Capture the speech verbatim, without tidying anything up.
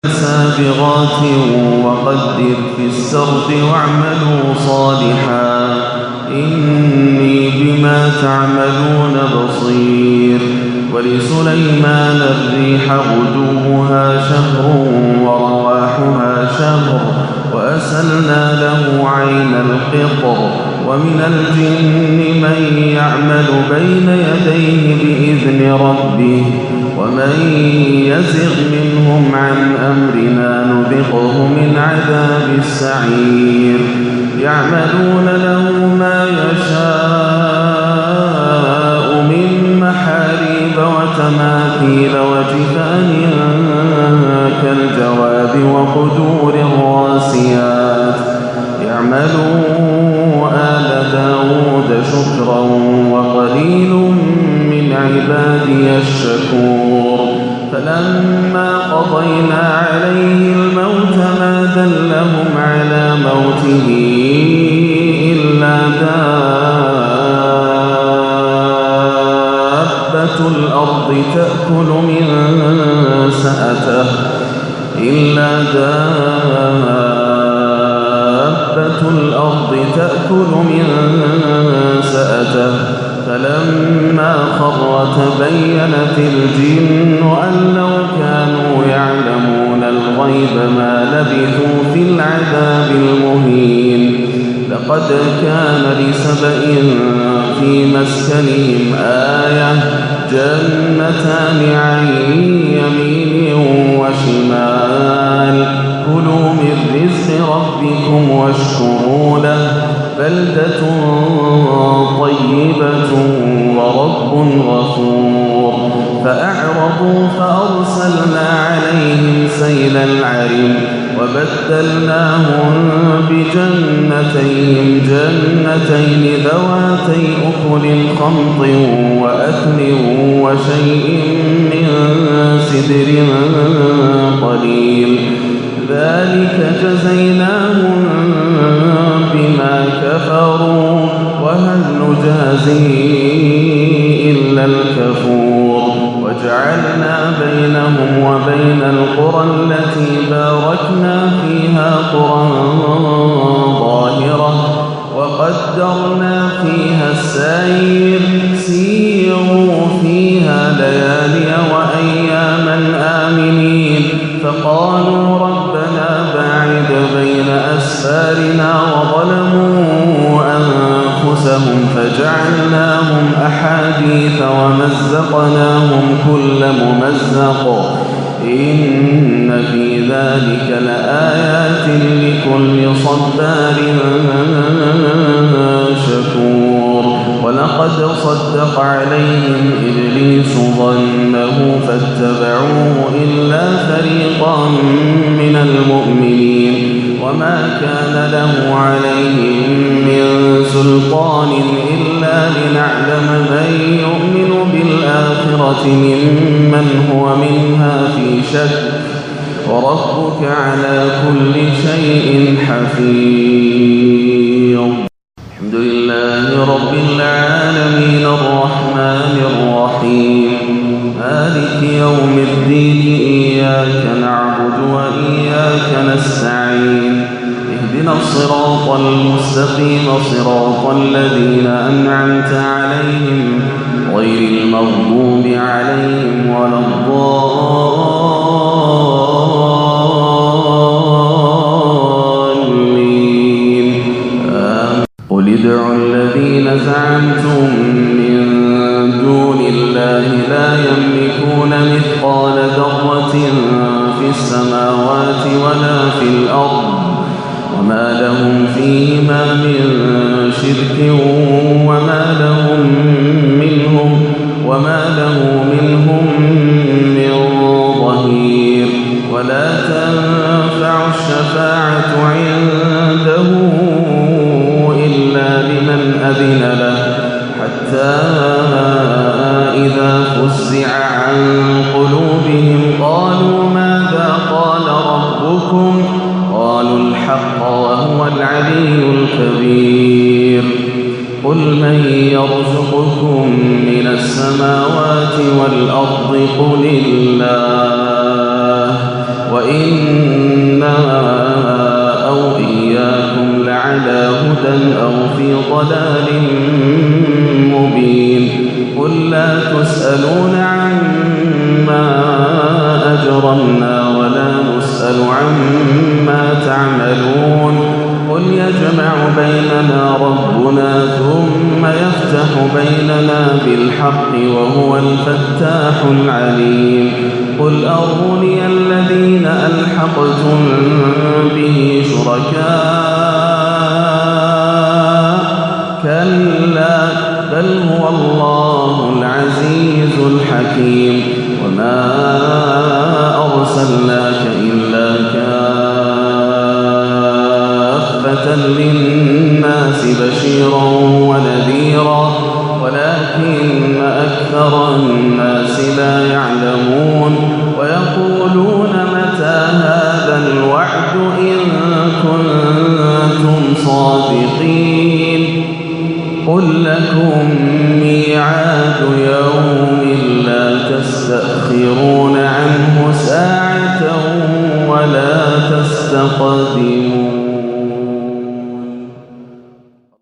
سابغات وقدر في السرد واعملوا صالحا إني بما تعملون بصير. ولسليمان الريح غدوها شهر ورواحها شهر وأسلنا له عين القطر. ومن الجن من يعمل بين يديه بإذن ربه ومن يزغ منهم عن أمرنا نذقه من عذاب السعير. يعملون له ما يشاء من محاريب وتماثيل وجفان كالجواب وقدور الراسيات. يعملوا آل داود شكرا وقليل من عبادي الشكور. فلما قضينا عليه الموت ما دلهم على موته إلا دابة الأرض تأكل من سأته إلا دابة الأرض تأكل من سأته. فلما خر تبينت الجن أن لو كانوا يعلمون الغيب ما لبثوا في العذاب المهين. لقد كان لسبإ في مسكنهم آية جنتان عن يمين وشمال كلوا من رزق ربكم واشكروا له بلدة طيبة ورب غفور. فأعرضوا فأرسلنا عليهم سيل العرم وبدلناهم بجنتين جنتين ذواتي أكل خمط وأثل وشيء من سدر قليل ذلك جزيناهم بما كفروا وهل نجازي إلا الكفور. وجعلنا بينهم وبين القرى التي باركنا فيها قرى ظاهرة وقدرنا فيها السير سيروا فيها ليالي وأياما آمنين. فقالوا ربنا باعد بين أسفارنا وظلموا أنفسهم فجعلناهم أحاديث ومزقناهم كل ممزق إن في ذلك لآيات لكل صبار شكور. ولقد صدق عليهم إبليس ظنه فاتبعوه إلا فريقا من المؤمنين وما كان له عليهم من سلطان إلا لنعلم من يؤمن بالآخرة ممن هو منها في شك وربك على كل شيء حفيظ. الحمد لله رب العالمين الرحمن الرحيم مالك يوم الدين إياك نعبد وإياك نستعين اهدنا الصراط المستقيم صراط الذين أنعمت عليهم غير المغضوب عليهم ولا الضالين آمين. قل ادعوا الذين زعمتم من دون الله لا يملكون مثقال ذرة في السماوات ولا في الأرض وما لهم فيهما من شرك وما لهم منهم وما له منهم من ظهير. ولا تنفع الشفاعة عنده إلا لمن أذن له حتى إذا فزع عن قلوبهم قالوا ماذا قال ربكم قالوا الحق وهو العلي الكبير. قل من يرزقكم من السماوات والأرض قل الله وإنا أو إياكم لعلى هدى أو في ضلال مبين قل لا تسألون عما أجرمنا ولا نسأل عما تعملون قل يجمع بيننا ربنا ثم يفتح بيننا بالحق وهو الفتاح العليم قل أروني الذين ألحقتم به شركاء كلا بل هو الله العزيز الحكيم وما أرسلناك إلا كافة للناس بشيرا ونذيرا ولكن أكثر الناس لا يعلمون ويقولون متى هذا الوعد إن كنتم صادقين قل لكم ميعاد يوم لا تستأخرون عنه ساعة ولا تستقدمون